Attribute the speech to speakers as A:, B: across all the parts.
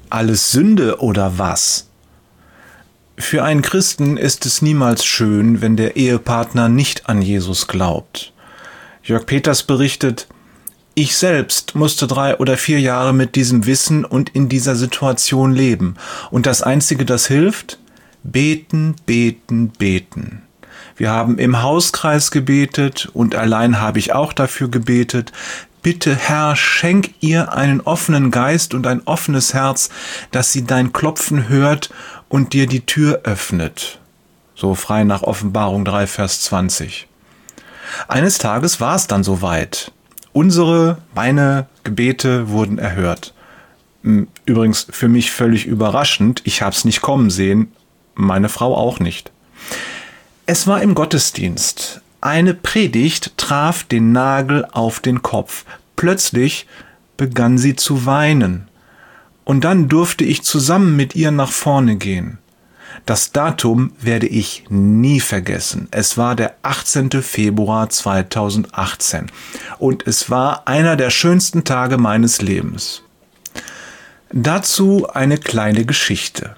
A: Alles Sünde oder was? Für einen Christen ist es niemals schön, wenn der Ehepartner nicht an Jesus glaubt. Jörg Peters berichtet: Ich selbst musste 3 oder 4 Jahre mit diesem Wissen und in dieser Situation leben. Und das Einzige, das hilft? Beten, beten, beten. Wir haben im Hauskreis gebetet und allein habe ich auch dafür gebetet. Bitte, Herr, schenk ihr einen offenen Geist und ein offenes Herz, dass sie dein Klopfen hört und dir die Tür öffnet. So frei nach Offenbarung 3, Vers 20. Eines Tages war es dann soweit. Meine Gebete wurden erhört. Übrigens für mich völlig überraschend. Ich habe es nicht kommen sehen, meine Frau auch nicht. Es war im Gottesdienst. Eine Predigt traf den Nagel auf den Kopf. Plötzlich begann sie zu weinen. Und dann durfte ich zusammen mit ihr nach vorne gehen. Das Datum werde ich nie vergessen. Es war der 18. Februar 2018 und es war einer der schönsten Tage meines Lebens. Dazu eine kleine Geschichte.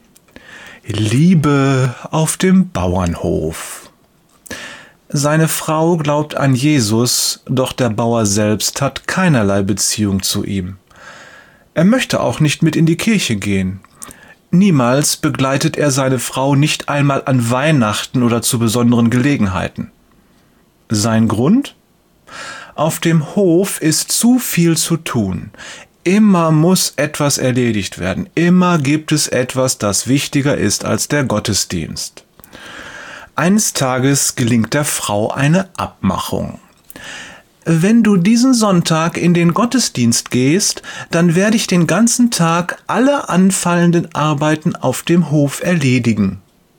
A: Liebe auf dem Bauernhof. Seine Frau glaubt an Jesus, doch der Bauer selbst hat keinerlei Beziehung zu ihm. Er möchte auch nicht mit in die Kirche gehen. Niemals begleitet er seine Frau nicht einmal an Weihnachten oder zu besonderen Gelegenheiten. Sein Grund? Auf dem Hof ist zu viel zu tun. Immer muss etwas erledigt werden. Immer gibt es etwas, das wichtiger ist als der Gottesdienst. Eines Tages gelingt der Frau eine Abmachung. Wenn du diesen Sonntag in den Gottesdienst gehst, dann werde ich den ganzen Tag alle anfallenden Arbeiten auf dem Hof erledigen.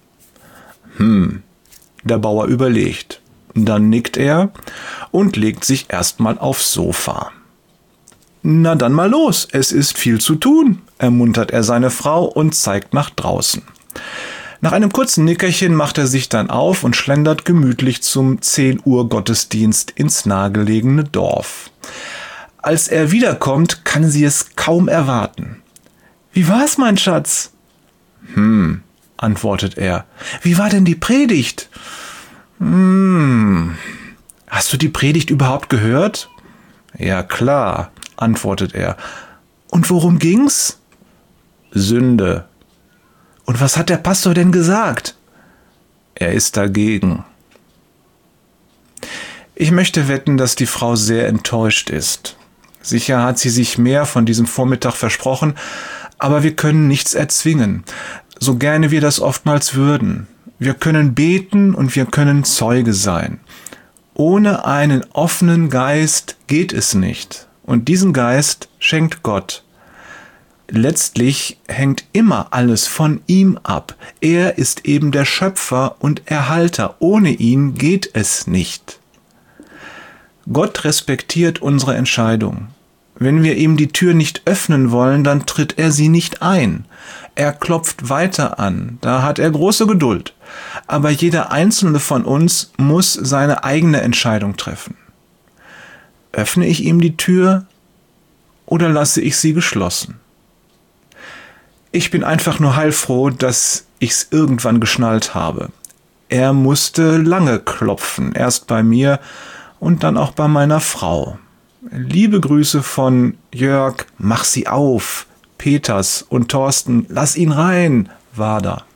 A: Der Bauer überlegt. Dann nickt er und legt sich erstmal aufs Sofa. Na dann mal los, es ist viel zu tun, ermuntert er seine Frau und zeigt nach draußen. Nach einem kurzen Nickerchen macht er sich dann auf und schlendert gemütlich zum 10 Uhr Gottesdienst ins nahegelegene Dorf. Als er wiederkommt, kann sie es kaum erwarten. »Wie war's, mein Schatz?« antwortet er. »Wie war denn die Predigt?« »Hast du die Predigt überhaupt gehört?« »Ja, klar«, antwortet er. »Und worum ging's?« »Sünde.« »Und was hat der Pastor denn gesagt?« »Er ist dagegen.« Ich möchte wetten, dass die Frau sehr enttäuscht ist. Sicher hat sie sich mehr von diesem Vormittag versprochen, aber wir können nichts erzwingen, so gerne wir das oftmals würden. Wir können beten und wir können Zeuge sein. Ohne einen offenen Geist geht es nicht. Und diesen Geist schenkt Gott. Letztlich hängt immer alles von ihm ab. Er ist eben der Schöpfer und Erhalter. Ohne ihn geht es nicht. Gott respektiert unsere Entscheidung. Wenn wir ihm die Tür nicht öffnen wollen, dann tritt er sie nicht ein. Er klopft weiter an. Da hat er große Geduld. Aber jeder einzelne von uns muss seine eigene Entscheidung treffen. Öffne ich ihm die Tür oder lasse ich sie geschlossen? Ich bin einfach nur heilfroh, dass ich's irgendwann geschnallt habe. Er musste lange klopfen, erst bei mir und dann auch bei meiner Frau. Liebe Grüße von Jörg, mach sie auf, Peters und Thorsten, lass ihn rein, Wader.